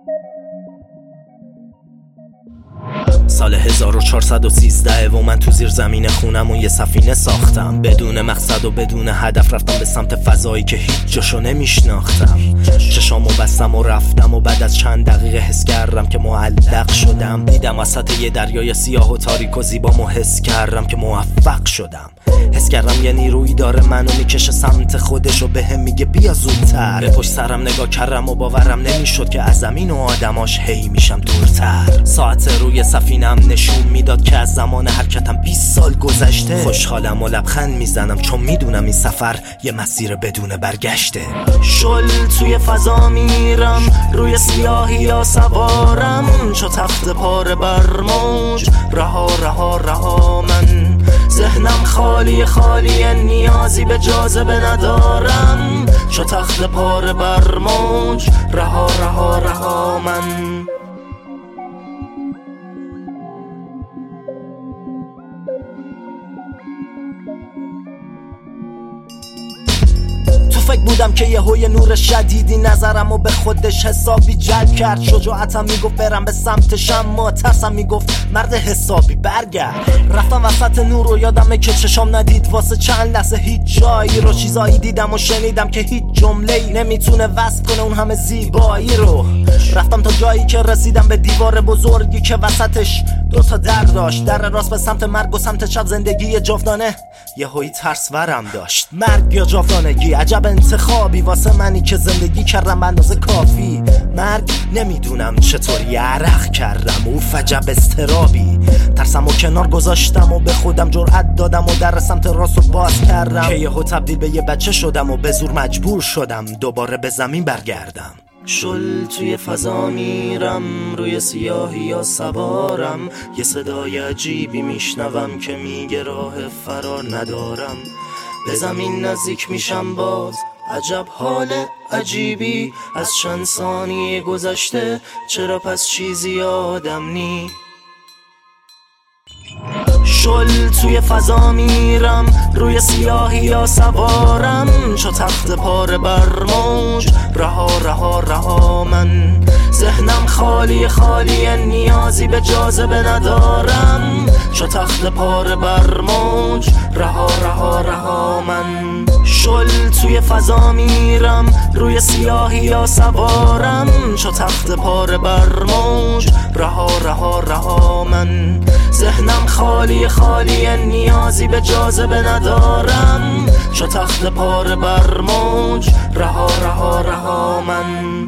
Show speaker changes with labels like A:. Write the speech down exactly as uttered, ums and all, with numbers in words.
A: سال هزار و چهارصد و سیزده و من تو زیر زمین خونمون یه سفینه ساختم. بدون مقصد و بدون هدف رفتم به سمت فضایی که هیچ جاشو نمیشناختم. چشامو بستم و رفتم و بعد از چند دقیقه حس کردم که معلق شدم. دیدم وسط یه دریای سیاه و تاریک و زیبامو حس کردم که موفق شدم. حس کردم یه نیرویی داره منو میکشه سمت خودش و بهم میگه بیا زودتر. به پشت سرم نگاه کردم و باورم نمیشد که از زمین و آدماش هی میشم دورتر. ساعت روی سفینم نشون میداد که از زمان حرکتم بیست سال گذشته. خوشحالم و لبخند میزنم چون میدونم این سفر یه مسیر بدون برگشته. شل توی فضا میرم، روی سیاهی یا سوارم، چو تخت پاره بر موج. رها رها رها من ذهنم خالی خالی، نیازی به جاذبه ندارم، چو تخت پاره بر موج. رها رها رها من. فکر بودم که یه هوی نور شدیدی نظرم و به خودش حسابی جلب کرد. شجاعتم میگفت برم به سمتش، اما ترسم میگفت مرد حسابی برگرد. رفتم وسط نور و یادمه که چشام ندید واسه چند لحظه هیچ جایی رو. چیزایی دیدم و شنیدم که هیچ جمله‌ای نمیتونه وصف کنه اون همه زیبایی رو. رفتم تا جایی که رسیدم به دیوار بزرگی که وسطش دو تا در داشت. در راست به سمت مرگ و سمت چپ زندگی جاودانه. یه هوی ترس ورم داشت. مرگ یا جاودانگی، عجب انتخابی واسه منی که زندگی کردم به اندازه کافی. مرگ نمیدونم چطوری عرق کردم، او فجب استرابی. ترسم و کنار گذاشتم و به خودم جرأت دادم و در سمت راست رو باز کردم که یهو تبدیل به یه بچه شدم و به زور مجبور شدم دوباره به زمین برگردم. شل توی فضا میرم، روی سیاهی یا سوارم، یه صدای عجیبی میشنوم که میگه راه فرار ندارم. به زمین نزدیک میشم باز، عجب حال عجیبی. از چند ثانیه گذشته، چرا پس چیزی یادم نی؟ شل توی فضا میرم، روی سیاهی یا سوارم، چو تخت پاره بر موج. رها رها رها من ذهنم خالی خالی، نیازی به جاذبه ندارم، چو تخت پاره بر موج. رها رها رها من. شل توی فضا میرم، روی سیاهی یا سوارم، چو تخت پاره بر موج. رها رها رها من ذهنم خالی خالی، نیازی به جاذبه ندارم، چو تخت پاره بر موج. رها رها رها من.